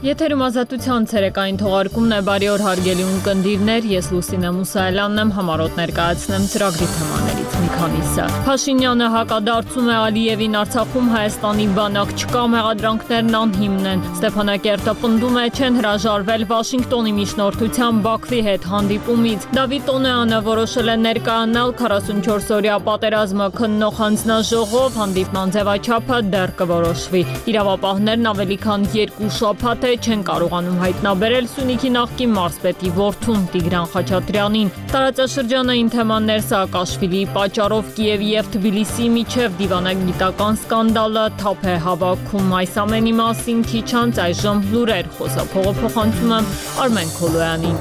Եթերում ազատության ցերեկային թողարկումն է, բարի օր հարգելի ունկնդիրներ, ես Լուսինե Մուսայելյանն եմ, համառոտ ներկայացնեմ ծրագրի թեմաներից մի քանիսը։ Փաշինյանը հակադարձում է Ալիևին, Արցախում Հայաստանի բանակ չկա, մեղադրանքներն անհիմն են։ Ստեփանակերտը պնդում է, չեն հրաժարվել Վաշինգտոնի միջնորդությամբ Բաքվի հետ հանդիպումից։ Դավիթ Տոնեանը որոշել է ներկայանալ 44-օրյա պատերազմը քննող հանձնաժողով, հանդիպման ձևաչափը դեռ կորոշվի։ Իրավապահներն ավելի քան 2 շաբաթ չեն կարողանում հայտնաբերել Սյունիքի նախկին մարզպետի որդուն Տիգրան Խաչատրյանին։ Տարածաշրջանային թեմաներ Սաակաշվիլիի պատճառով Կիևի եւ Թբիլիսիի միջև դիվանագիտական սկանդալը թափ է հավաքում։ Այս ամենի մասին քիչ անց այժմ լուրեր, խոսափողը փոխանցում եմ Արմեն Քոլոյանին։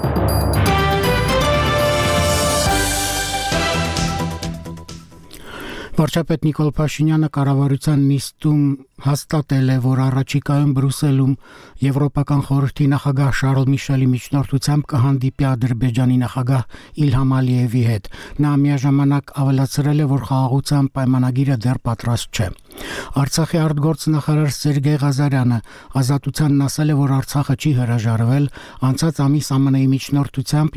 Վարչապետ Նիկոլ Փաշինյանը կառավարության նիստում հաստատել է, որ առաջիկայում Բրյուսելում Եվրոպական խորհրդի նախագահ Շարլ Միշելի միջնորդությամբ կհանդիպի Ադրբեջանի նախագահ Իլհամ Ալիևի հետ։ Նա միաժամանակ ավելացրել է, որ խաղաղության պայմանագիրը դեռ պատրաստ չէ։ Արցախի արտգործնախարար Սերգեյ Ղազարյանը Ազատությանն ասել է, որ Արցախը չի հրաժարվել անցած ամիս ԱՄՆ-ի միջնորդությամբ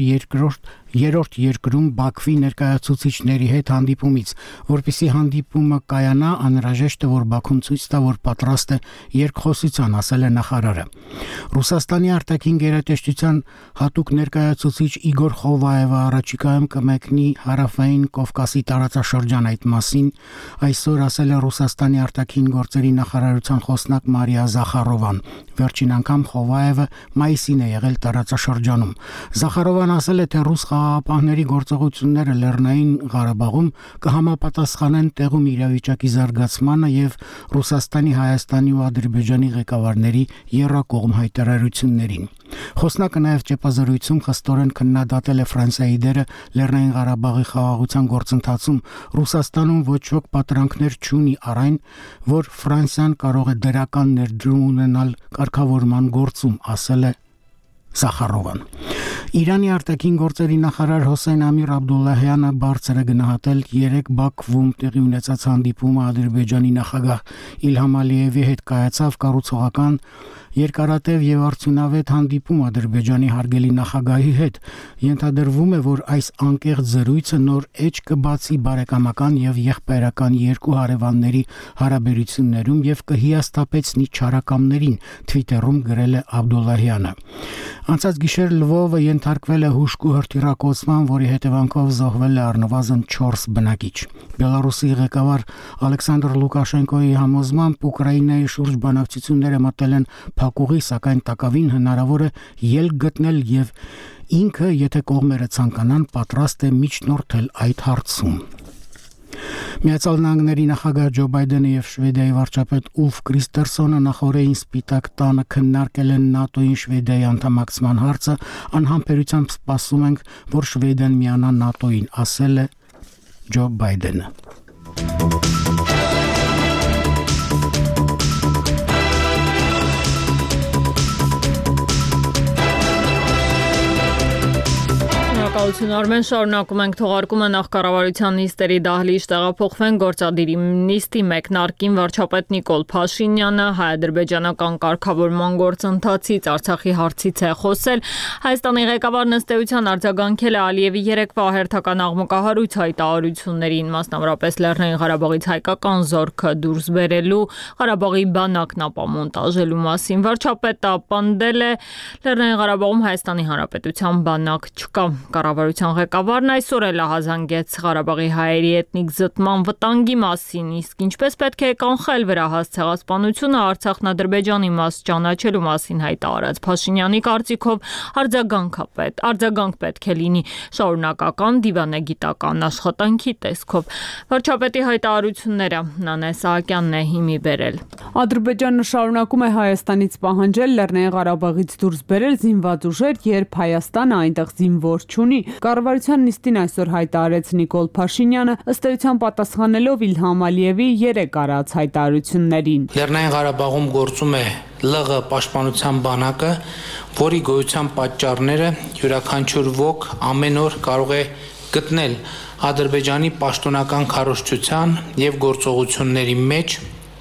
երրորդ երկրում Բաքվի ներկայացուցիչների հետ հանդիպումից, որպեսզի հանդիպումը կայանա, անհրաժեշտ է, որ Բաքուն ցույց տա, որ պատրաստ է երկխոսության, ասել է նախարարը։ Ռուսաստանի արտաքին գերատեսչության հատուկ ներկայացուցիչ Իգոր Խովայևը առաջիկայում կմեկնի Հարավային Կովկասի տարածաշրջան, այդ մասին այսօր ասել է Ռուսաստանի արտաքին գործերի նախարարության խոսնակ Մարիա Զախարովան։ Վերջին անգամ Խովայևը մայիսին է եղել տարածաշրջանում։ Զախարովան ասել է, թե ռուս խաղաղապահների գործողությունները Լեռնային Ղարաբաղում կհամապատասխանեն տեղում իրավիճակի զարգացմանը եւ Ռուսաստանի, Հայաստանի ու Ադրբեջանի ղեկավարների եռակողմ հայտարարություններին։ Խոսնակը նաև ճեպազրույցում խստորեն քննադատել է Ֆրանսիայի դերը Լեռնային Ղարաբաղի խաղաղության գործընթացում։ Ռուսաստանում ոչ ոք պատրանքներ չունի առ այն, որ Ֆրանսիան կարող է դրական ներդրում ունենալ կարգավորման գործում, ասել է Զախարովան։ Իրանի արտաքին գործերի նախարար Հոսեյն Ամիր Աբդուլլահյանը բարձր է գնահատել 3 Բաքվում տեղի ունեցած հանդիպումը Ադրբեջանի նախագահ Իլհամ Ալիևի հետ կայացավ կառուցողական երկարատև եւ արդյունավետ հանդիպում Ադրբեջանի հարգելի նախագահի հետ։ Ենթադրվում է, որ այս անկեղծ զրույցը նոր էջ կբացի բարեկամական եւ եղբայրական երկու հարևանների հարաբերություններում եւ կհիասթափեցնի չարակամներին, Twitter-ում գրել է Աբդուլլահյանը։ Անցած գիշեր Լվովը ենթարկվել է հուժկու հրթիռակոծման, որի հետևանքով զոհվել է առնվազն 4 բնակիչ։ Բելարուսի ղեկավար Ալեքսանդր Լուկաշենկոյի համոզմամբ Ուկրաինայի շուրջ բանակցությունները մտել են փակուղի, սակայն տակավին հնարավոր է ելք գտնել եւ ինքը, եթե կողմերը ցանկանան, պատրաստ է միջնորդել այդ հարցում։ Միացյալ Նահանգների նախագահ Ջո Բայդենը եւ Շվեդիայի վարչապետ Ուլֆ Կրիստերսոնը նախորդին Սպիտակ տանը քննարկել են ՆԱՏՕ-ին Շվեդիայի անդամակցման հարցը, անհամբերությամբ սպասում ենք, որ Շվեդիան միանա ՆԱՏՕ-ին, ասել է Ջո Բայդենը։ Շնորհակալություն Արմեն, շարունակում ենք թողարկումը նախ կառավարության նիստերի դահլիճ տեղափոխվեն գործադիրի նիստի մեկնարկին վարչապետ Նիկոլ Փաշինյանը հայ-ադրբեջանական կարգավորման գործընթացից Արցախի հարցից է խոսել։ Հայաստանի ղեկավարն ըստ էության արձագանքել է Ալիևի երեկվա հերթական աղմկահարույց հայտարարություններին, մասնավորապես Լեռնային Ղարաբաղից հայկական զորքը դուրս բերելու, Ղարաբաղի բանակն ապամոնտաժելու մասին։ Վարչապետը պնդել է Լեռնային Ղարաբաղում Հայաստանի Հանրապետության բանակ չկա։ Կառավարության ղեկավարն այսօր էլ ահազանգեց Ղարաբաղի հայերի էթնիկ զտման վտանգի մասին, իսկ ինչպես պետք է կանխել վրահաս ցեղասպանությունը Արցախն Ադրբեջանի մաս ճանաչելու մասին հայտարարած Փաշինյանի կարծիքով արձագանք պետք է լինի շարունակական դիվանագիտական աշխատանքի տեսքով։ Վարչապետի հայտարարությունները Նանե Սահակյանն է հիմի բերել։ Ադրբեջանը շարունակում է Հայաստանից պահանջել Լեռնային Ղարաբաղից դուրս բերել զինված ուժեր, երբ Հայաստանը այնտեղ զինվոր չունի։ Կառավարության նիստին այսօր հայտարարեց Նիկոլ Փաշինյանը, ըստ էության պատասխանելով Իլհամ Ալիևի 3 արած հայտարարություններին։ Լեռնային Ղարաբաղում գործում է ԼՂ պաշտպանության բանակը, որի գոյության պատճառները յուրաքանչյուր ոք ամեն օր կարող է գտնել Ադրբեջանի պաշտոնական քարոզչության եւ գործողությունների մեջ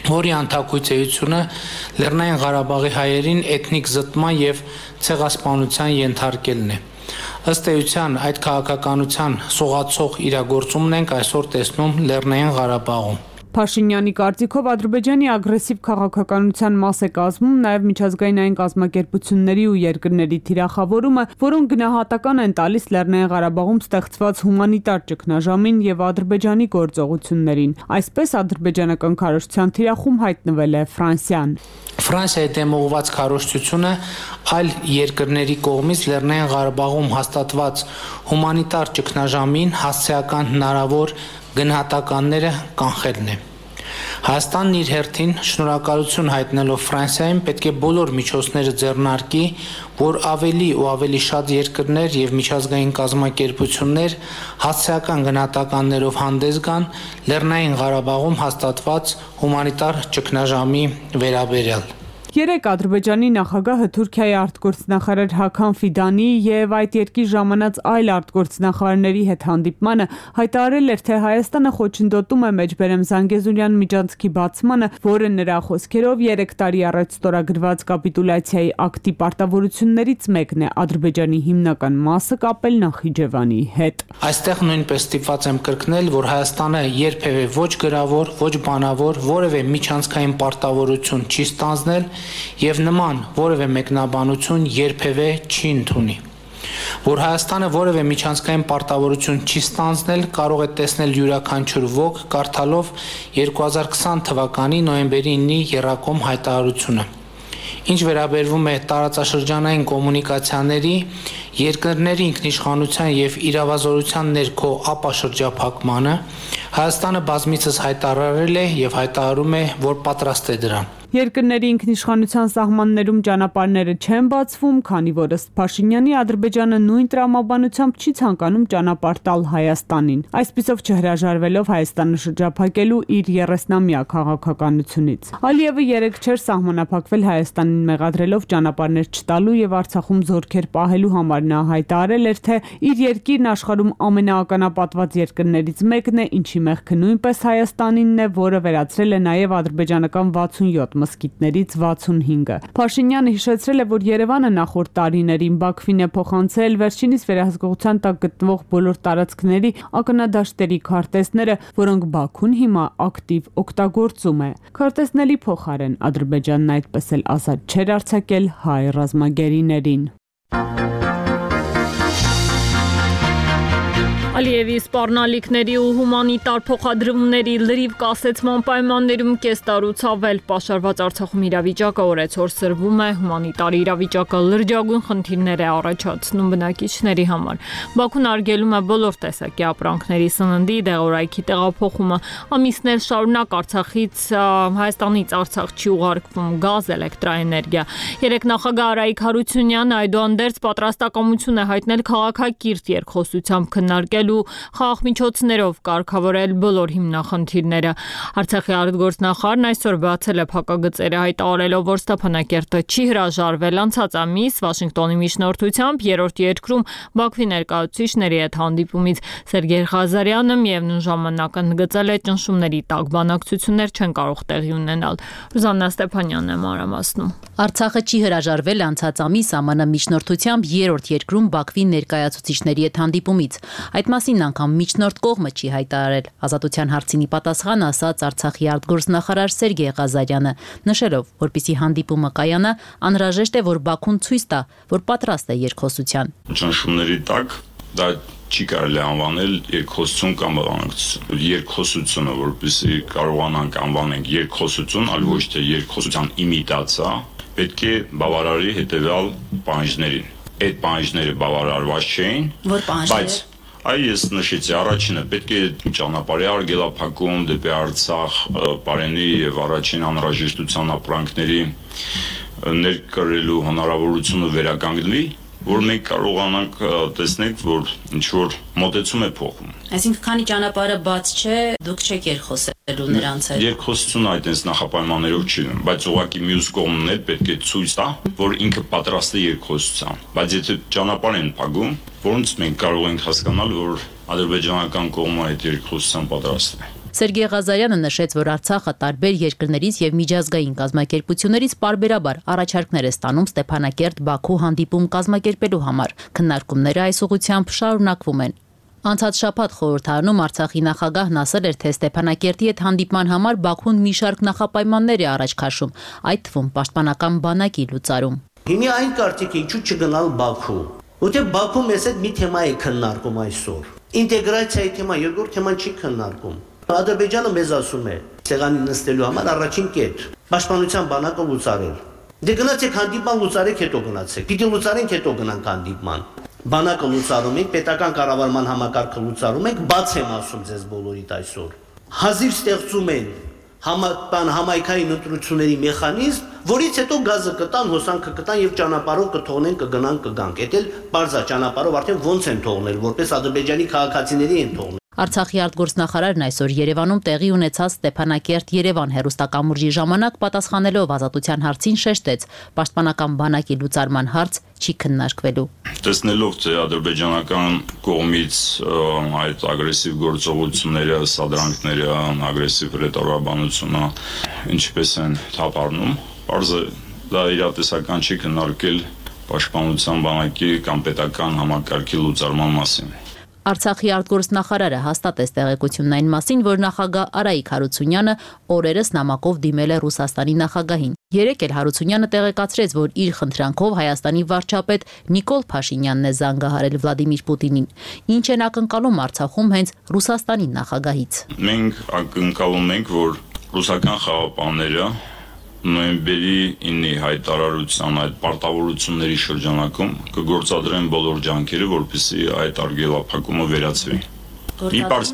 որի անդակույցեությունը Լեռնային Ղարաբաղի հայերին էթնիկ զտման եւ ցեղասպանության ենթարկելն է։ Ըստ էության այդ քաղաքականության սողացող իրագործումն ենք այսօր տեսնում Լեռնային Ղարաբաղում։ Փաշինյանի կարծիքով Ադրբեջանի ագրեսիվ քաղաքականության մաս է կազմում նաև միջազգային այն կազմակերպությունների ու երկրների թիրախավորումը, որոնք գնահատական են տալիս Լեռնային Ղարաբաղում ստեղծված հումանիտար ճգնաժամին եւ Ադրբեջանի գործողություններին։ Այսպես ադրբեջանական քարոզչության թիրախում հայտնվել է Ֆրանսիան։ Ֆրանսիայի դեմ ուղղված քարոզչությունը այլ երկրների կողմից Լեռնային Ղարաբաղում հաստատված հումանիտար ճգնաժամին հասցեական հնարավոր գնահատականները կանխելն է։ Հայաստանն իր հերթին շնորհակալություն հայտնելով Ֆրանսիային պետք է բոլոր միջոցները ձեռնարկի, որ ավելի ու ավելի շատ երկրներ եւ միջազգային կազմակերպություններ հասցեական գնահատականներով հանդես գան Լեռնային Ղարաբաղում հաստատված հումանիտար ճգնաժամի վերաբերյալ։ Երեկ Ադրբեջանի նախագահը Թուրքիայի արտգործնախարար Հական Ֆիդանի եւ այդ երկրի ժամանած այլ արտգործնախարարների հետ հանդիպմանը հայտարարել էր, թե Հայաստանը խոչընդոտում է Մեջբերեմ Զանգեզուրյան միջանցքի բացմանը, որը նրա խոսքերով 3 տարի առաջ ստորագրված կապիտուլյացիայի ակտի պարտավորություններից մեկն է Ադրբեջանի հիմնական մասը կապել Նախիջևանի հետ։ Այստեղ նույնպես ստիպված եմ կրկնել, որ Հայաստանը երբևէ ոչ գրավոր, ոչ բանավոր, որևէ միջանցքային պարտավորություն չի ստանձնել եւ նման որևէ մեկնաբանություն երբևէ չի ընդունի։ Որ Հայաստանը որևէ միջանցքային պարտավորություն չի ստանձնել, կարող է տեսնել յուրաքանչյուր ոք կարդալով 2020 թվականի նոյեմբերի 9-ի Եռակոմ հայտարարությունը։ Ինչ վերաբերվում է տարածաշրջանային կոմունիկացիաների, երկրների ինքնիշխանության եւ իրավազորության ներքո ապաշրջափակմանը, Հայաստանը բազմիցս հայտարարել է եւ հայտարարում է, որ պատրաստ է դրան։ Երկրների ինքնիշխանության սահմաններում ճանապարհները չեն բացվում, քանի որ ըստ Փաշինյանի Ադրբեջանը նույն տրամաբանությամբ չի ցանկանում ճանապարհ տալ Հայաստանին, այսպիսով չհրաժարվելով Հայաստանը շրջափակելու իր 30-ամյա քաղաքականությունից։ Ալիևը երեկ չէր սահմանափակվել Հայաստանին մեղադրելով ճանապարհներ չտալու եւ Արցախում զորքեր պահելու համար նա հայտարարել էր, թե իր երկիրն աշխարհում ամենաականապատված երկրներից մեկն է, ինչի մեղքը նույնպես Հայաստանինն է, որը վերացրել է նաեւ ադրբեջանական 67 մսկիթներից 65-ը։ Փաշինյանը հիշեցրել է, որ Երևանը նախորդ տարիներին Բաքվին է փոխանցել վերջինիս վերահսկողության տակ գտնվող բոլոր տարածքների ակնադաշտերի քարտեզները, որոնք Բաքուն հիմա ակտիվ օգտագործում է։ Քարտեզների փոխարեն Ադրբեջանն այդպես էլ ազատ չէր արձակել հայ ռազմագերիներին։ Ալիևի սպառնալիքների ու հումանիտար փոխադրումների լրիվ կասեցման պայմաններում կես տարուց ավել պաշարված Արցախում իրավիճակը օրեցօր սրվում է, հումանիտար իրավիճակը լրջագույն խնդիրներ է առաջացնում բնակիչների համար։ Բաքուն արգելում է բոլոր տեսակի ապրանքների սննդի, դեղորայքի տեղափոխումը, ամիսներ շարունակ Արցախից Հայաստանից Արցախ չի ուղարկվում գազ, էլեկտրաէներգիա։ Երեկ նախագահ Արայիկ Հարությունյանը այդուհանդերձ պատրաստակամություն է հայտնել քաղաքակիրթ երկխոսությամբ քննարկել ու խաղաղմիջոցներով կարգավորել բոլոր հիմնախնդիրները։ Արցախի արտգործնախարարն այսօր բացել է փակագծերը հայտարարելով, որ Ստեփանակերտը չի հրաժարվել անցած ամիս Վաշինգտոնի միջնորդությամբ երրորդ երկրում Բաքվի ներկայացուցիչների հետ հանդիպումից։ Սերգեյ Ղազարյանը միևնույն ժամանակ ընդգծել է ճնշումների տակ բանակցություններ չեն կարող տեղի ունենալ։ Ռուզաննա Ստեփանյանն է մանրամասնում։ Արցախը չի հրաժարվել անցած ամիս ԱՄՆ միջնորդությամբ երրորդ երկրում Բաքվի ներկայացուցիչների հետ հանդիպումից։ Այդ մասին անգամ միջնորդ կողմը չի հայտարարել։ Ազատության հարցինի պատասխան ասաց Արցախի արտգործնախարար Սերգեյ Ղազարյանը, նշելով, որպեսզի հանդիպումը կայանա, անհրաժեշտ է, որ Բաքուն ցույց տա, որ պատրաստ է երկխոսության։ Ճնշումների տակ դա չի կարելի անվանել երկխոսություն կամ բանակցություն։ Երկխոսությունը, որպեսզի կարողանանք անվանենք երկխոսություն, այլ ոչ թե երկխոսության իմիտացիա, պետք է բավարարի հետևյալ պահանջներին։ Այդ պահանջները բավարարված չէին, բայց ես նշեցի առաջինը պետք է ճանապարհի արգելափակում դեպի Արցախ, Պարենի եւ առաջին անհրաժեշտության ապրանքների ներկրելու հնարավորությունը վերականգնվի, որ մենք կարողանանք տեսնել, որ ինչ որ մոտեցում է փոխում։ Այսինքն, քանի ճանապարհը բաց չէ, դուք չեք երկխոսելու նրանց հետ։ Երկխոսությունը այդպես նախապայմաններով չի, բայց ուղղակի մյուս կողմն էլ պետք է ցույց տա, որ ինքը պատրաստ է երկխոսության։ Բայց եթե ճանապարհ են փակում, որոնց մենք կարող ենք հասկանալ, որ ադրբեջանական կողմը այդ երկխոսության պատրաստ է։ Սերգեյ Ղազարյանը նշեց, որ Արցախը տարբեր երկրներից եւ միջազգային կազմակերպություններից պարբերաբար առաջարկներ է ստանում Ստեփանակերտ Բաքու հանդիպում կազմակերպելու համար։ Քննարկումները այս ուղղությամբ շարունակվում են։ Անցած շաբաթ խորհրդարանում Արցախի նախագահն ասել էր, թե Ստեփանակերտի հետ հանդիպման համար Բաքուն մի շարք նախապայմաններ է առաջ քաշում, այդ թվում պաշտպանական բանակի լուծարում։ Հիմա այն կարծիք ինչու չգնալ Բաքու։ Որտեղ Բաքու մեզ հետ մի թեմա է քննարկում այսօր։ Ինտեգրացիայի թեմա, երկրորդ թեման չի քննարկում։ Ադրբեջանը մեզ ասում է, ցեղանի նստելու համար առաջին կետ պաշտպանության բանակը լուծարել։ Դե գնացեք հանդիպման լուծարեք, հետո գնացեք։ Պիտի լուծարենք, հետո գնանք հանդիպման։ Բանակը լուծարում ենք, պետական կառավարման համակարգը լուծարում ենք, բաց եմ ասում ձեզ բոլորիդ այսօր։ Հազիվ ստեղծում են համայնքային ընտրությունների մեխանիզմ, որից հետո գազը կտան, հոսանքը կտան եւ ճանապարհով կթողնեն, կգնան, կգանք։ Էդ էլ բարձա ճանապարհով արդեն ոնց են թողնել, որպես ադրբեջանի քաղաքացիների են թողնել։ Արցախի արտգործնախարարն այսօր Երևանում տեղի ունեցած Ստեփանակերտ-Երևան հեռուստակամուրջի ժամանակ պատասխանելով ազատության հարցին շեշտեց, պաշտպանական բանակի լուծարման հարց չի քննարկվելու։ Տեսնելով, թե ադրբեջանական կողմից այդ ագրեսիվ գործողությունները, սադրանքները, ագրեսիվ ռետորաբանությունը ինչպես են թափառնում, բարձր դա իրատեսական չի քննարկել պաշտպանության բանակի կամ պետական համակարգի լուծարման մասին։ Արցախի արտգործնախարարը հաստատեց տեղեկությունն այն մասին, որ նախագահ Արայիկ Հարությունյանը օրերս նամակով դիմել է Ռուսաստանի նախագահին։ Երեկ էլ Հարությունյանը տեղեկացրեց, որ իր խնդրանքով Հայաստանի վարչապետ Նիկոլ Փաշինյանն է զանգահարել Վլադիմիր Պուտինին։ Ինչ են ակնկալում Արցախում հենց Ռուսաստանի նախագահից։ Մենք ակնկալում ենք, որ ռուսական խաղապանները նոյեմբերի 9-ի հայտարարության այդ պարտավորությունների շրջանակում կգործադրեն բոլոր ջանքերը, որպեսզի այդ արգելափակումը վերացվի։ Մի պարզ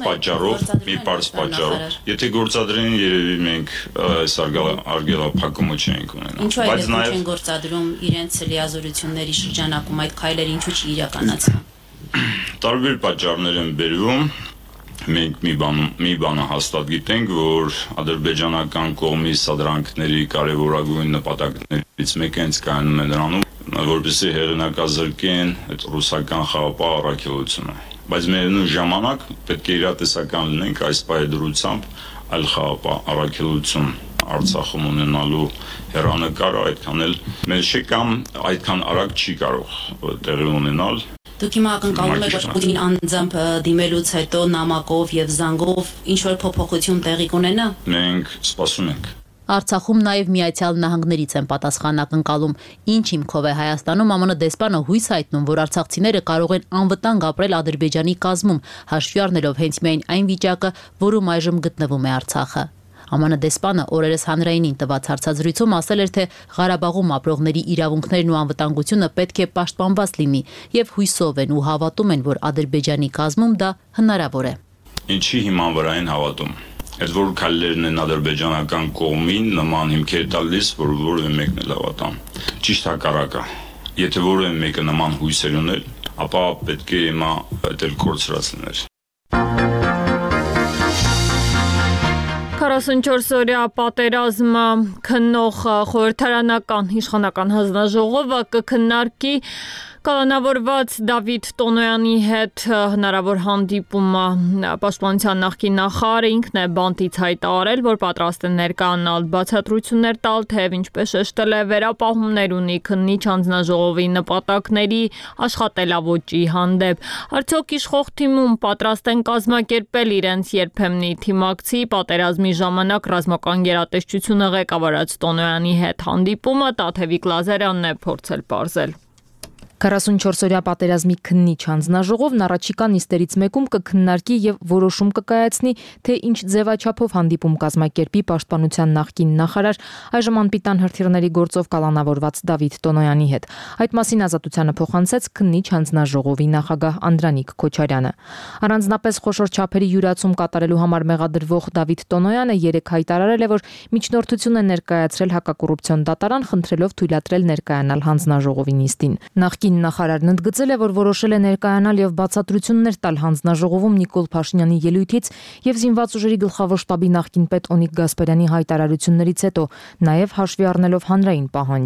պատճառով, եթե գործադրեն, երևի մենք այս արգելափակումը չենք ունենա։ Ինչու այդ չեն գործադրում իրենց լիազորությունների շրջանակում այդ քայլերը ինչու չի իրականացվում։ Տարբեր պատճառներ են բերվում։ Մենք մի բանը հաստատ գիտենք, որ ադրբեջանական կողմի սադրանքների կարևորագույն նպատակներից մեկը հենց կայանում է նրանում, որպեսզի հեղինակազրկեն այդ ռուսական խաղապահ առաքելությունը։ Բայց միևնույն ժամանակ պետք է իրատեսական լինենք այս պայդրությամբ այլ խաղապահ առաքելություն Արցախում ունենալու հեռանկարը այդքան էլ մեծ չէ կամ այդքան արագ չի կարող տեղի ունենալ։ Դուք հիմա ակնկալում եք, որ Պուտինին անձամբ դիմելուց հետո նամակով եւ զանգով ինչ-որ փոփոխություն տեղի կունենա։ Մենք սպասում ենք։ Արցախում նաև Միացյալ Նահանգներից են պատասխան ակնկալում։ Ինչ հիմքով է Հայաստանում ԱՄՆ դեսպանը հույս հայտնում, որ արցախցիները կարող են անվտանգ ապրել Ադրբեջանի կազմում, հաշվի առնելով հենց միայն այն վիճակը, որում այժմ գտնվում է Արցախը։ ԱՄՆ դեսպանը օրերս հանրայինին տված հարցազրույցում ասել էր, թե Ղարաբաղում ապրողների իրավունքներն ու անվտանգությունը պետք է պաշտպանված լինի եւ հույսով են ու հավատում են, որ Ադրբեջանի կազմում դա հնարավոր է։ Ինչի հիման վրա են հավատում։ Այդ որ քայլերն են ադրբեջանական կողմին նման հիմքեր տալիս, որ որևէ մեկն էլ հավատան։ Ճիշտ հակառակը։ Եթե որևէ մեկը նման հույսեր ուներ, ապա պետք է հիմա այդ էլ կորցրած լիներ։ 44-օրյա պատերազմը քննող խորհրդարանական իշխանական հանձնաժողովը կքննարկի կալանավորված Դավիթ Տոնոյանի հետ հնարավոր հանդիպումը պաշտպանության նախկին նախարարը ինքն է բանտից հայտարարել, որ պատրաստ է ներկայանալ բացատրություններ տալ, թեև ինչպես շեշտել է վերապահումներ ունի քննիչ հանձնաժողովի նպատակների աշխատելավոճի հանդեպ։ Արդյոք իշխող թիմում պատրաստ են կազմակերպել իրենց երբեմնի թիմակցի պատերազմի ժամանակ ռազմական գերատեսչությունը ղեկավարած Տոնոյանի հետ հանդիպումը Տաթևիկ Լազարյանն է փորձել պարզել։ 44-օրյա պատերազմի քննիչ հանձնաժողովն առաջիկա նիստերից մեկում կքննարկի եւ որոշում կկայացնի, թե ինչ ձևաչափով հանդիպում կազմակերպի պաշտպանության նախկին նախարար, այժմ անպիտան հրթիռների գործով կալանավորված Դավիթ Տոնոյանի հետ։ Այդ մասին Ազատությանը փոխանցեց քննիչ հանձնաժողովի նախագահ Անդրանիկ Քոչարյանը։ Առանձնապես խոշոր չափերի յուրացում կատարելու համար մեղադրվող Դավիթ Տոնոյանը երեկ հայտարարել է, որ միջնորդություն է ներկայացրել հակակոռուպցիոն դատարան, խնդրելով թույլատրել ներկայանալ հանձնաժողովի նիստին։ Նախկին նախարարն ընդգծել է, որ որոշել է ներկայանալ եւ բացատրություններ տալ հանձնաժողովում Նիկոլ Փաշինյանի ելույթից եւ զինված ուժերի գլխավոր շտաբի նախկին պետ Օնիկ Գասպարյանի հայտարարություններից հետո, նաեւ հաշվի առնելով հանրային պահանջը։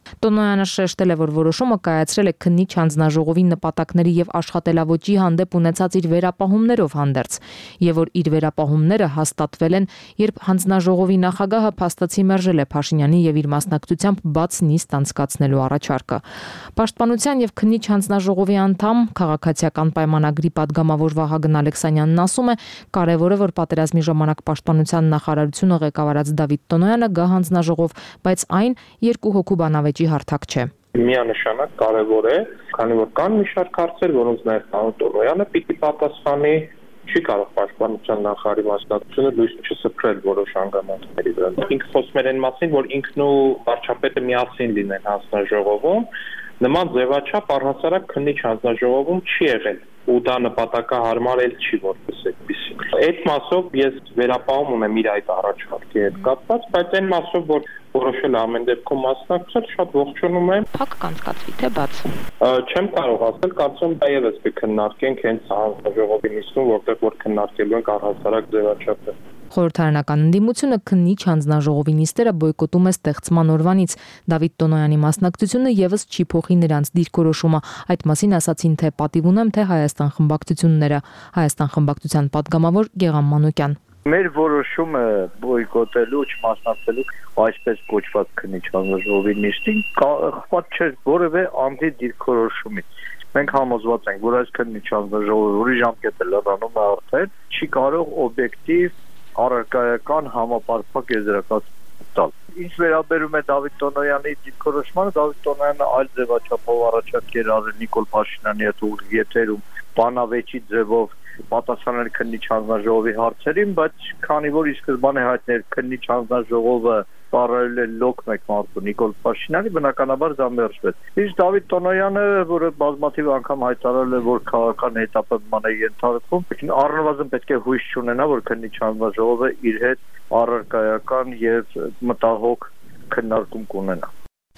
Տոնոյանը շեշտել է, որ որոշումը կայացրել է քննիչ հանձնաժողովի նպատակների եւ աշխատելավոճի հանդեպ ունեցած իր վերապահումներով հանդերձ, եւ որ իր վերապահումները հաստատվել են, երբ հանձնաժողովի նախագահը փաստացի մերժել է Փաշինյանի եւ իր մասնակցությամբ բաց նիստ անցկացնելու առաջարկը։ Պաշտպանության եւ քննիչ հանձնաժողովի անդամ քաղաքացիական պայմանագրի падգամավոր Վահագն Ալեքսանյանն ասում է, կարևոր է, որ պատերազմի ժամանակ պաշտպանության նախարարությունը ղեկավարած Դավիթ Տոնոյանը գա հանձնաժողով, բայց այն երկու հոգու բանավեճի հարթակ չէ։ Միանշանակ կարևոր է, քանի որ կան մի շարք հարցեր, որոնց նաև պարոն Տոնոյանը պիտի պատասխանի, չի կարող պաշտպանության նախարարի մասնակցությունը լույս չսփռել որոշ հանգամանքների վրա։ Ինքը խոսում էր այն մասին, որ ինքն ու վարչապետը միասին լինեն հանձնաժողովում, նման ձևաչափ առհասարակ քննիչ հանձնաժողովում չի եղել ու դա նպատակահարմար էլ չի որպես այդպեսի։ Այդ մասով ես վերապահում ունեմ իր այդ առաջարկի հետ կապված, բայց այն մասով, որ որոշել ամեն դեպքում մասնակցել, շատ ողջունում եմ։ Փակ կանցկացվի թե բաց։ Չեմ կարող ասել, կարծում դա եւս կքննարկենք հենց հանձնաժողովի նիստում, որտեղ որ քննարկելու ենք առհասարակ ձևաչափը։ Խորհրդարանական ընդդիմությունը քննիչ հանձնաժողովի նիստերը բոյկոտում է ստեղծման օրվանից։ Դավիթ Տոնոյանի մասնակցությունը եւս չի փոխի նրանց դիրքորոշումը։ Այդ մասին ասացին թե պատիվ ունեմ, թե Հայաստան խմբակցությունները։ Հայաստան խմբակցության падգամավոր Գեգամ Մանուկյան։ Մեր որոշումը բոյկոտելու, չմասնակցելու այսպես կոչված քննիչ հանձնաժողովի նիստին կախված չէ որևէ անդի դիրքորոշումից։ Մենք համոզված ենք, որ այս քննիչ հանձնաժողովը, որի ժամկետը լրանում է արդեն, չի կարող օբյեկտիվ առարկայական համապարփակ եզրակացություն տալ։ Ինչ վերաբերում է Դավիթ Տոնոյանի դիրքորոշմանը, Դավիթ Տոնոյանը այլ ձևաչափով առաջարկեր արել Նիկոլ Փաշինյանի հետ ուղիղ եթերում բանավեճի ձևով պատասխանել քննիչ հանձնաժողովի հարցերին, բայց քանի որ ի սկզբանե հայտնել քննիչ հանձնաժողովը ծառայել է լոկ մեկ մարդու Նիկոլ Փաշինյանի, բնականաբար դա մերժվեց։ Իսկ Դավիթ Տոնոյանը, որը բազմաթիվ անգամ հայտարարել է, որ քաղաքական հետապնդման է ենթարկվում, առնվազն պետք է հույս չունենա, որ քննիչ հանձնաժողովը իր հետ առարկայական եւ մտահոգ քննարկում կունենա։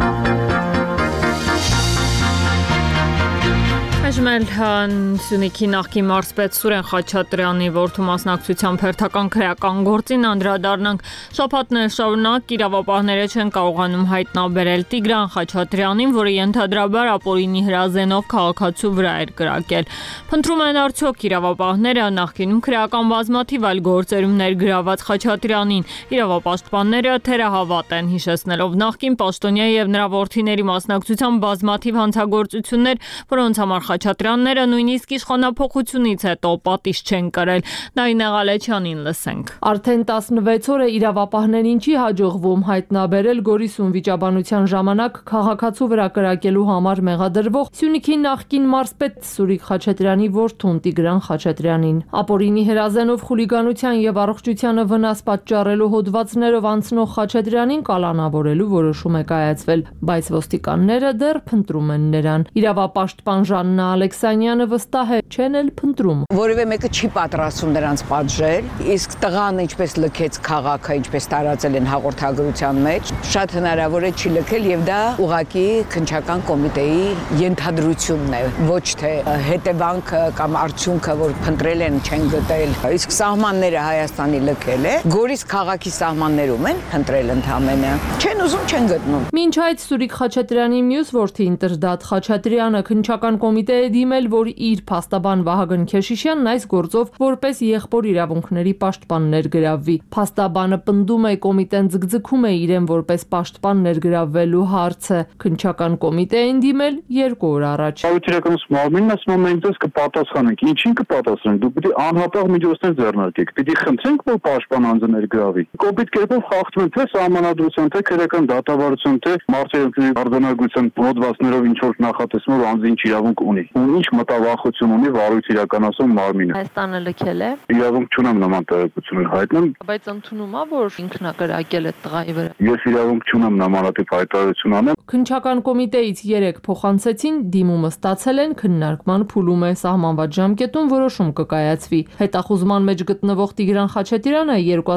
Այժմ Սյունիքի նախկին մարզպետ Սուրեն Խաչատրյանի որդու մասնակցությամբ հերթական քրեական գործին անդրադառնանք։ Շաբաթներ շարունակ իրավապահները չեն կարողանում հայտնաբերել Տիգրան Խաչատրյանին, որը ենթադրաբար ապօրինի հրազենով քաղաքացու վրա էր կրակել։ Փնտրում են արդյոք իրավապահները նախկինում քրեական բազմաթիվ այլ գործերում ներգրաված Խաչատրյանին։ Իրավապաշտպանները թերահավատ են, հիշեցնելով նախկին պաշտոնյա եւ նրա որդիների մասնակցությամբ բազմաթիվ հանցագործություններ, որոնց համար Խաչատրյանները նույնիսկ իշխանափոխությունից հետո պատիժ չեն կրել։ Նայինե Ղալեչյանին լսենք։ Արդեն 16 օր է իրավապահներին չի հաջողվում հայտնաբերել Գորիսուն վիճաբանության ժամանակ քաղաքացու վրա կրակելու համար մեղադրվող Սյունիքի նախկին մարզպետ Սուրիկ Խաչատրյանի որդուն Տիգրան Խաչատրյանին։ Ապօրինի հրազենով խուլիգանության եւ առողջությանը վնաս պատճառելու հոդվածներով անցնող Խաչատրյանին կալանավորելու որոշում է կայացվել, բայց ոստիկանները դեռ փնտրում են նրան։ Իրավապաշտպան Ժաննա Ալեքսանյանը վստահ է, չեն էլ փնտրում։ Որևէ մեկը չի պատրաստում նրանց պատժել, իսկ տղան ինչպես լքեց քաղաքը, ինչպես տարածել են հաղորդագրության մեջ, շատ հնարավոր է չի լքել եւ դա ուղղակի քննչական կոմիտեի ենթադրությունն է, ոչ թե հետևանքը կամ արդյունքը, որ փնտրել են, չեն գտել։ Իսկ սահմանները Հայաստանի լքել է, Գորիս քաղաքի սահմաններում են փնտրել ընդամենը։ Չեն ուզում, չեն գտնում։ Մինչ այդ Սուրիկ Խաչատրյանի մյուս որդի Ինտրդատ Խաչատրյանը քննչական կոմիտե է դիմել, որ իր փաստաբան Վահագն Քեշիշյանն այս գործով որպես եղբոր իրավունքների պաշտպան ներգրավվի։ Փաստաբանը պնդում է կոմիտեն ձգձգում է իրեն որպես պաշտպան ներգրավվելու հարցը։ Քննչական կոմիտեին դիմել 2 օր առաջ։ Իրականություն մարմինն ասում է մենք դες կպատասխանենք։ Ինչին կպատասխանենք։ Դու պիտի անհապաղ միջոցներ ձեռնարկեք։ Պիտի խնդրենք, որ պաշտպան անձը ներգրավվի։ Կոպիտ կերպով խախտում են թե սահմանադրության, թե քրեական դատավարություն, թե մարդու արձանագրության հոդվածներով ինչ որ նախատեսում որ անձը ինչ իրավունք ունի։ Ինչ մտավախություն ունի վարույթ իրականացում մարմինը։ Հայաստանը լքել է։ Իրավունք չունեմ նման տեղեկություններ հայտնել։ Բայց ընդունում է, որ ինքն է կրակել այդ տղայի վրա։ Ես իրավունք չունեմ նմանատիպ հայտարարություն անեմ։ Քննչական կոմիտեից 3 փոխանցեցին, դիմումը ստացել են, քննարկման փուլում է, սահմանված ժամկետում որոշում կկայացվի։ Հետախուզման մեջ գտնվող Տիգրան Խաչատրյանը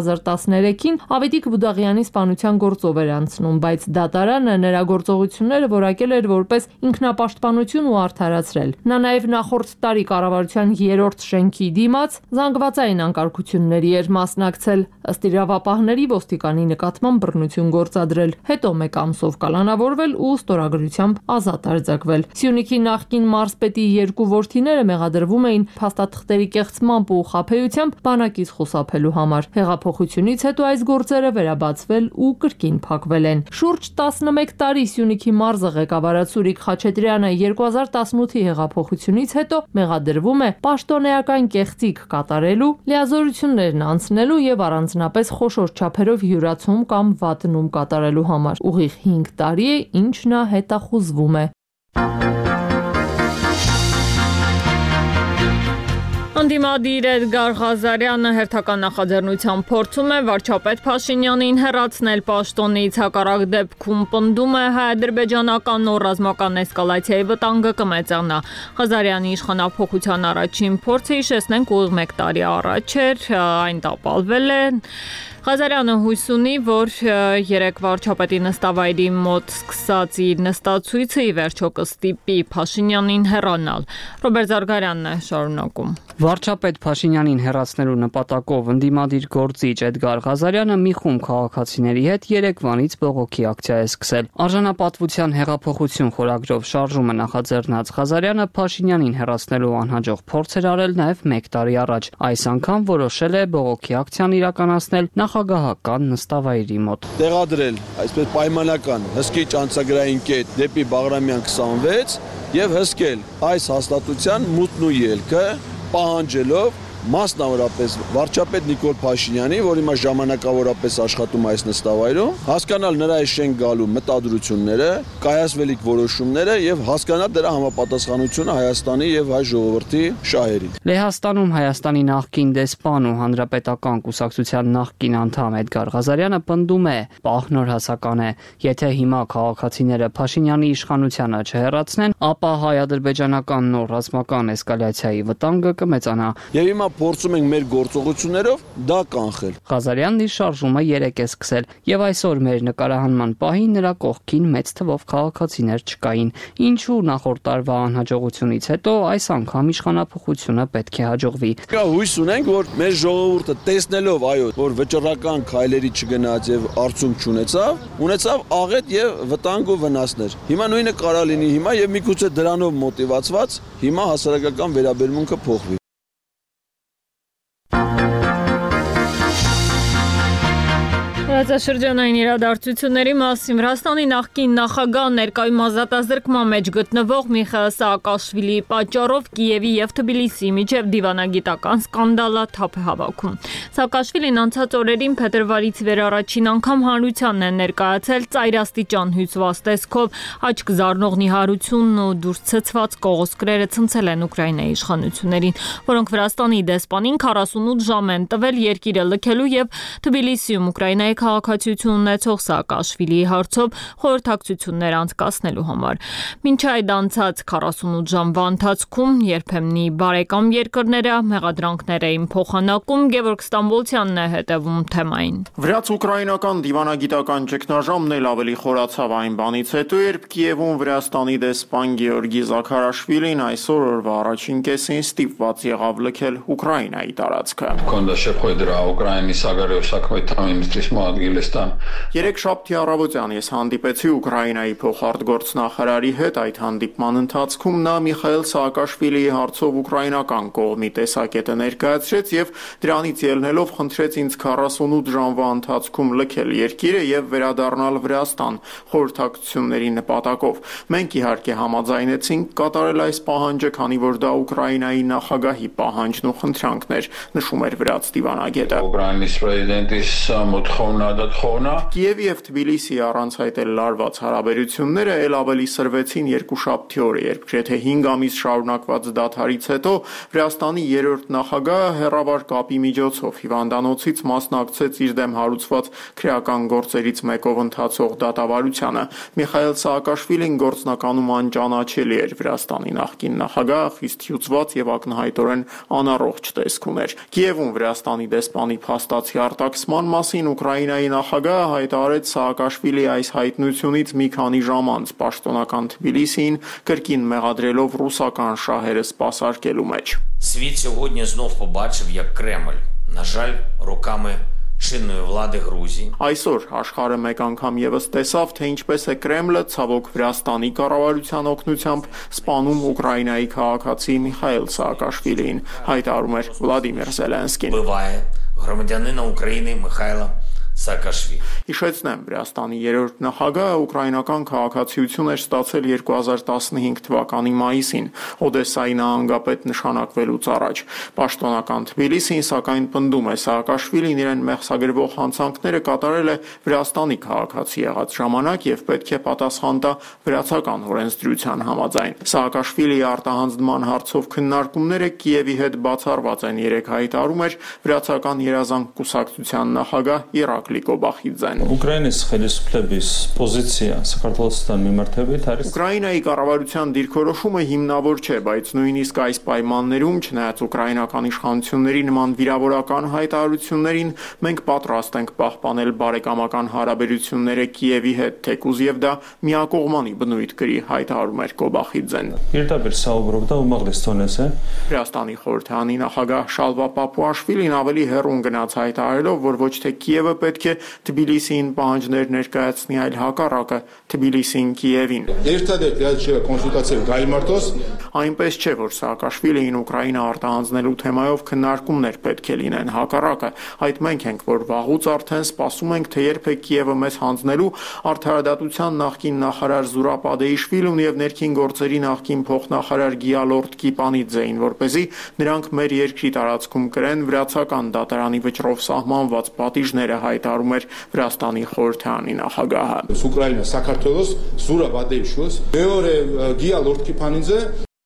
2013-ին Ավետիք Բուդաղյանի սպանության գործով էր անցնում, բայց դատարանը նրա գործողությունները որակել էր որպես ինքնապաշտպանություն ու արդարացրել բացրել։ Նա նաև նախորդ տարի կառավարության 3-րդ շենքի դիմաց զանգվածային անկարգությունների էր մասնակցել, ըստ իրավապահների ոստիկանի նկատմամբ բռնություն գործադրել, հետո 1 ամսով կալանավորվել ու ստորագրությամբ ազատ արձակվել։ Սյունիքի նախկին մարզպետի 2 որդիները մեղադրվում էին փաստաթղթերի կեղծմամբ ու խաբեությամբ բանակից խուսափելու համար։ Հեղափոխությունից հետո այս գործերը վերաբացվել ու կրկին փակվել են։ Շուրջ 11 տարի Սյունիքի մարզը ղեկավարած Սուրիկ Խաչատրյանը 2018-ի հեղափոխությունից հետո մեղադրվում է պաշտոնեական կեղծիք կատարելու, լիազորություններն անցնելու եւ առանձնապես խոշոր չափերով յուրացում կամ վատնում կատարելու համար։ Ուղիղ 5 տարի է, ինչ նա հետախուզվում է։ Անդիմադիր Էդգար Ղազարյանը հերթական նախաձեռնությամբ փորձում է վարչապետ Փաշինյանին հեռացնել պաշտոնից, հակառակ դեպքում պնդում է հայ-ադրբեջանական նոր ռազմական էսկալացիայի վտանգը կմեծանա։ Ղազարյանի իշխանափոխության առաջին փորձը, հիշեցնենք, ուղիղ 1 տարի առաջ էր, այն տապալվել է։ Ղազարյանը հույս ունի, որ երեք վարչապետի նստավայրի մոտ սկսած իր նստացույցը ի վերջո կստիպի Փաշինյանին հեռանալ։ Ռոբերտ Զարգարյանն է շարունակում։ Վարչապետ Փաշինյանին հեռացնելու նպատակով ընդդիմադիր գործիչ Էդգար Ղազարյանը մի խումբ քաղաքացիների հետ Երևանից բողոքի ակցիա է սկսել։ Արժանապատվության հեղափոխություն խորագրով շարժումը նախաձեռնած Ղազարյանը Փաշինյանին հեռացնելու անհաջող փորձ էր արել նաև 1 տարի առաջ։ Այս անգամ որոշել է բողոքի ակցիան իրականացնել նախագահական նստավայրի մոտ։ Տեղադրել այսպես պայմանական հսկիչ անցագրային կետ դեպի Բաղրամյան 26 եւ հսկել այս հաստատության մուտն ու ելքը պահանջելով մասնավորապես վարչապետ Նիկոլ Փաշինյանի, որ հիմա ժամանակավորապես աշխատում այս նստավայրում, հասկանալ նրա շենք գալու մտադրությունները, կայացվելիք որոշումները եւ հասկանալ դրա համապատասխանությունը Հայաստանի եւ հայ ժողովրդի շահերին։ Լեհաստանում Հայաստանի նախկին դեսպան ու հանրապետական կուսակցության նախկին անդամ Էդգար Ղազարյանը պնդում է, պահնոր հասական է, եթե հիմա քաղաքացիները Փաշինյանի իշխանությանը չհեռացնեն, ապա հայ-ադրբեջանական նոր ռազմական էսկալացիայի վտանգը կմեծանա։ Եվ հիմա փորձում ենք մեր գործողություններով դա կանխել։ Ղազարյանն իր շարժումը 3 է սկսել եւ այսօր մեր նկարահանման պահին նրա կողքին մեծ թվով քաղաքացիներ չկային, ինչու նախորդ տարվա անհաջողությունից հետո այս անգամ իշխանափոխությունը պետք է հաջողվի։ Հույս ունենք, որ մեր ժողովուրդը տեսնելով այո, որ վճռական քայլերի չգնաց եւ արդյունք ունեցավ աղետ եւ վտանգ ու վնասներ։ Հիմա նույնը կարա լինի հիմա եւ միգուցե դրանով մոտիվացված հիմա հասարակական վերաբերմունքը փոխվի։ Շրջանային իրադարձությունների մասին Վրաստանի նախկին նախագահ ներկայում ազատազրկման մեջ գտնվող Միխայիլ Սաակաշվիլիի պատճառով Կիևի եւ Թբիլիսիի միջև դիվանագիտական սկանդալը թափ է հավաքում։ Սաակաշվիլին անցած օրերին փետրվարից վեր առաջին անգամ հանրությանն է ներկայացել ծայրաստիճան հյուծված տեսքով, աչք զարնող նիհարությունն ու դուրս ցցված կողոսկրերը ցնցել են Ուկրաինայի իշխանություններին, որոնք Վրաստանի դեսպանին 48 ժամ են տվել երկիրը լքելու եւ Թբիլիսիում Ուկրաինայի քաղաքացիություն ունեցող Սաակաշվիլիի հարցով խորհրդակցություններ անցկացնելու համար։ Մինչ այդ անցած 48 ժամվա ընթացքում երբեմնի բարեկամ երկրները մեղադրանքներ էին փոխանակում, Գևորգ Ստամբոլցյանն է հետևում թեմային։ Վրաց-ուկրաինական դիվանագիտական ճգնաժամն էլ ավելի խորացավ այն բանից հետո, երբ Կիևում Վրաստանի дեսպան Գեորգի Զաքարաշվիլին այսօր օրվա առաջին կեսին ստիպված եղավ լքել Ուկրաինայի տարածքը։ Երեքշաբթի առավոտյան ես հանդիպեցի Ուկրաինայի փոխարտգործնախարարի հետ, այդ հանդիպման ընթացքում նա Միխայիլ Սաակաշվիլիի հարցով ուկրաինական կողմի տեսակետը ներկայացրեց եւ դրանից ելնելով խնդրեց ինձ 48 ժամվա ընթացքում լքել երկիրը եւ վերադառնալ Վրաստան խորհրդակցությունների նպատակով։ Մենք իհարկե համաձայնեցինք կատարել այս պահանջը, քանի որ դա Ուկրաինայի նախագահի պահանջն ու խնդրանքն էր, նշում էր վրաց դիվանագետը։ Կիևի եւ Թբիլիսիի առանց այդ էլ լարված հարաբերությունները ել ավելի սրվեցին երկուշաբթի օրը, երբ գրեթե 5 ամիս շարունակված դադարից հետո Վրաստանի 3-րդ նախագահը հեռավար կապի միջոցով հիվանդանոցից մասնակցեց իր դեմ հարուցված քրեական գործերից մեկով ընթացող դատավարությանը։ Միխայիլ Սաակաշվիլին գործնականում անճանաչելի էր Վրաստանի նախկին նախագահը, խիստ հյուծված եւ ակնհայտորեն անառողջ տեսք ուներ։ Կիևում Վրաստանի դեսպանի փաստացի արտաքսման մասին Ուկրաինայի Ուկրաինայի նախագահը հայտարարեց Սաակաշվիլի այս հայտնությունից մի քանի ժամ անց պաշտոնական Թբիլիսիին կրկին մեղադրելով ռուսական շահերը սպասարկելու մեջ։ Світ сьогодні знов побачив, як Кремль, на жаль, роками чинної влади Грузії. Այսօր աշխարհը մեկ անգամ եւս տեսավ, թե ինչպես է Կրեմլը ցավոք Վրաստանի կառավարության օգնությամբ սպանում Ուկրաինայի քաղաքացի Միխայել Սաակաշվիլին, հայտարարում էր Վլադիմիր Զելենսկին։ Вбиває громадянина України Михайла Սաակաշվիլի։ Հիշեցնեմ, Վրաստանի երրորդ նախագահը ուկրաինական քաղաքացիություն էր ստացել 2015 թվականի մայիսին, Օդեսայի նահանգապետ նշանակվելուց առաջ։ Պաշտոնական Թբիլիսին սակայն պնդում է, Սաակաշվիլին իրեն մեղսագրվող հանցանքները կատարել է Վրաստանի քաղաքացի եղած ժամանակ եւ պետք է պատասխան տա վրացական օրենսդրության համաձայն։ Սաակաշվիլիի արտահանձնման հարցով քննարկումները Կիևի հետ բացառված են, երեկ հայտարարում էր վրացական երազանք կուսակցության նախագահ Iraklի Կոբախիձեն։ Ուկրաինայի ხელისუფლების պոզիցია Սակարթվելստան მიმართებით არის Ուկրաինայի կառավարության դիրքորոշումը հիմնավոր չէ, բայց նույնիսկ այս պայմաններում, չնայած ուկրաինական իշխանությունների նման վիրավորական հայտարարություններին, մենք պատրաստ ենք պահպանել բարեկամական հարաբերությունները Կիևի հետ, թեկուզ եւ դա միակողմանի բնույթ կրի, հայտարարում էր Կոբախիձեն։ Իրտաբեր սաուբրովդա ումաղլես տոնես է Վրաստանի խորհրդանի նախագահ Շալվա Պապուաշվիլին ավելի հեռուն գնաց հայտարարելով, որ ոչ թե Կիևը պետք է Թբիլիսիին պահանջներ ներկայացնի, այլ հակառակը Թբիլիսին Կիևին։ Այնպես չէ, որ Սաակաշվիլին Ուկրաինա արտահանձնելու թեմայով քննարկումներ պետք է լինեն, հակառակը, այդ մենք ենք, որ վաղուց արդեն սպասում ենք, թե երբ է Կիևը մեզ հանձնելու արդարադատության նախկին նախարար Զուրապ Ադեիշվիլուն եւ ներքին գործերի նախկին փոխնախարար Գիալորդ Կիպանիձեին, որպեսզի նրանք մեր երկրի տարածքում կրեն վրացական դատարանի վճռով սահմանված պատիժները, հայտարարում էր Վրաստանի խորհրդանի նախագահը։ Ուկրաինա, Սակարթվելոս, Զուրապ Ադեիշվիլոս, მეორე Գիալորդ Կիպանիձե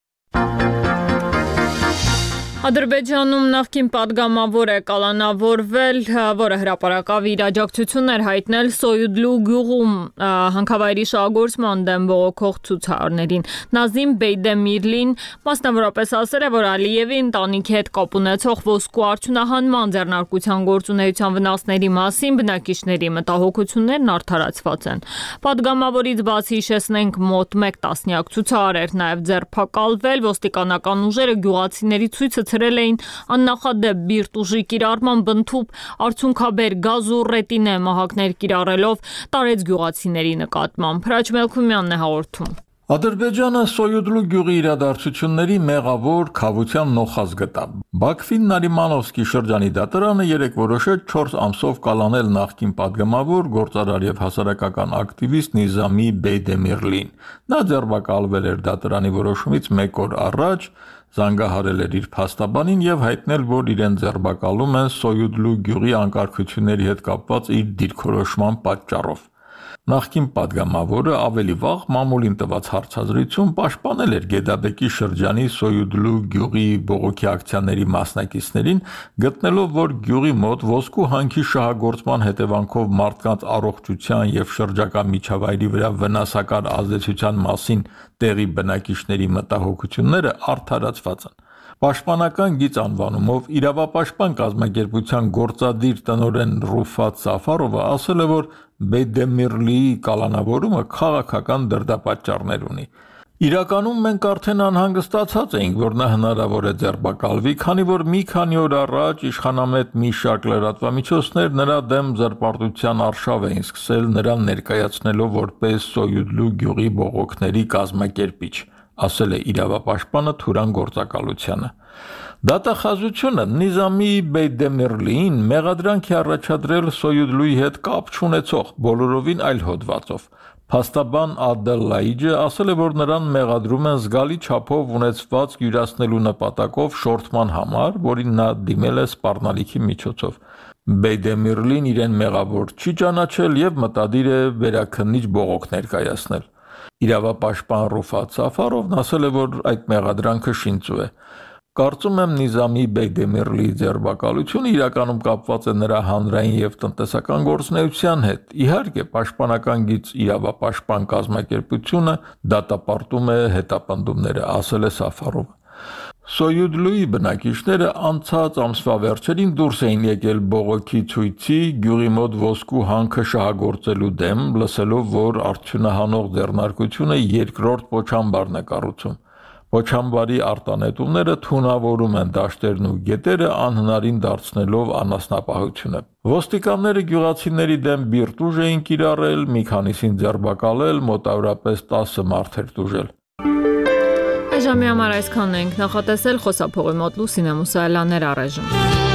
Ադրբեջանում նախկին падգամավոր է կալանավորվել, որը հրապարակավ իր աջակցություններ հայտնել Սոյուդլու գյուղում հանքավայրի շահագործման դեմ բողոքող ցուցարարներին։ Նազիմ Բեյդեմիրլին մասնավորապես ասել է, որ Ալիևի ընտանիքի հետ կապ ունեցող ոսկու արդյունահանման ձեռնարկության գործունեության վնասների մասին բնակիչների մտահոգություններն արդարացված են։ Падգամավորից բացի հիշեցնենք մոտ 1 տասնյակ ցուցարար էր նաև ձերբակալվել, ոստիկանական ուժերը գյուղացիների ցույցը ցրել էին աննախադեպ բիրտ ուժի կիրառման բնթուփ արդյունքաբեր գազ ու ռետինե մահակներ կիրառելով տարեց գյուղացիների նկատմամբ։ Հրաչ Մելքումյանն է հաղորդում։ Ադրբեջանը Սոյուդլու գյուղի իրադարձությունների մեղավոր քավության նոխազ գտավ։ Բաքվին Նարիմանովսկի շրջանի դատարանը երեկ որոշեց 4 ամսով կալանել նախկին падգամավոր, գործարար եւ հասարակական ակտիվիստ Նիզամի Բեյդեմիրլին։ Նա ձերբակալվել էր դատարանի որոշումից 1 օր առաջ, զանգահարել էր իր փաստաբանին եւ հայտնել, որ իրեն ձերբակալում են Սոյուդլու գյուղի անկարգությունների հետ կապված իր դիրքորոշման պատճառով։ Նախկին падգամավորը ավելի վաղ մամուլին տված հարցազրույցում պաշտպանել էր Գեդաբեկի շրջանի Սոյուդլու գյուղի բողոքի ակցիաների մասնակիցներին, գտնելով, որ գյուղի մոտ ոսկու հանքի շահագործման հետևանքով մարդկանց առողջության եւ շրջակա միջավայրի վրա վնասակար ազդեցության մասին տեղի բնակիչների մտահոգությունները արդարացված են։ Պաշտպանական գիծ անվանումով իրավապաշտպան կազմակերպության գործադիր տնօրեն Ռուֆատ Սաֆարովը ասել է, որ Բեյդեմիրլիի կալանավորումը քաղաքական դրդապատճառներ ունի։ Իրականում մենք արդեն անհանգստացած էինք, որ նա հնարավոր է ձերբակալվի, քանի որ մի քանի օր առաջ իշխանամետ մի շարք լրատվամիջոցներ նրա դեմ ձերբակալության արշավ էին սկսել, նրան ներկայացնելով որպես Սոյուդլու գյուղի բողոքների կազմակերպիչ, ասել է իրավապաշտպանը Թուրան գործակալությանը։ Դատախազությունը Նիզամի Բեյդեմիրլիին մեղադրանք է առաջադրել Սոյուդլուի հետ կապ չունեցող բոլորովին այլ հոդվածով։ Փաստաբան Ադել Լայջը ասել է, որ նրան մեղադրում են զգալի չափով ունեցված յուրացնելու նպատակով շորթման համար, որին նա դիմել է սպառնալիքի միջոցով։ Բեյդեմիրլին իրեն մեղավոր չի ճանաչել եւ մտադիր է վերաքննիչ բողոք ներկայացնել։ Իրավապաշտպան Ռուֆատ Սաֆարովն ասել է, որ այդ մեղադրանքը շինծու է։ Կարծում եմ Նիզամի Բեյդեմիրլիի ձերբակալությունը իրականում կապված է նրա հանրային եւ տնտեսական գործունեության հետ։ Իհարկե, պաշտպանական գիծ իրավապաշտպան կազմակերպությունը դատապարտում է հետապնդումները, ասել է Սաֆարովը։ Սոյուդլուի բնակիչները անցած ամսվա վերջերին դուրս էին եկել բողոքի ցույցի գյուղի մոտ ոսկու հանքը շահագործելու դեմ, լսելով, որ արդյունահանող ձեռնարկությունը երկրորդ պոչամբարն է կառուցում։ Պոչամբարի արտանետումները թունավորում են դաշտերն ու գետերը, անհնարին դարձնելով անասնապահությունը։ Ոստիկանները գյուղացիների դեմ բիրտ ուժ էին կիրառել, մի քանիսին ձերբակալել, մոտավորապես 10 մարդ էր տուժել։ Այժմի համար այսքանն ենք, նախատեսել խոսափողի մոտ Լուսինե Մուսայելյաններ առայժմ։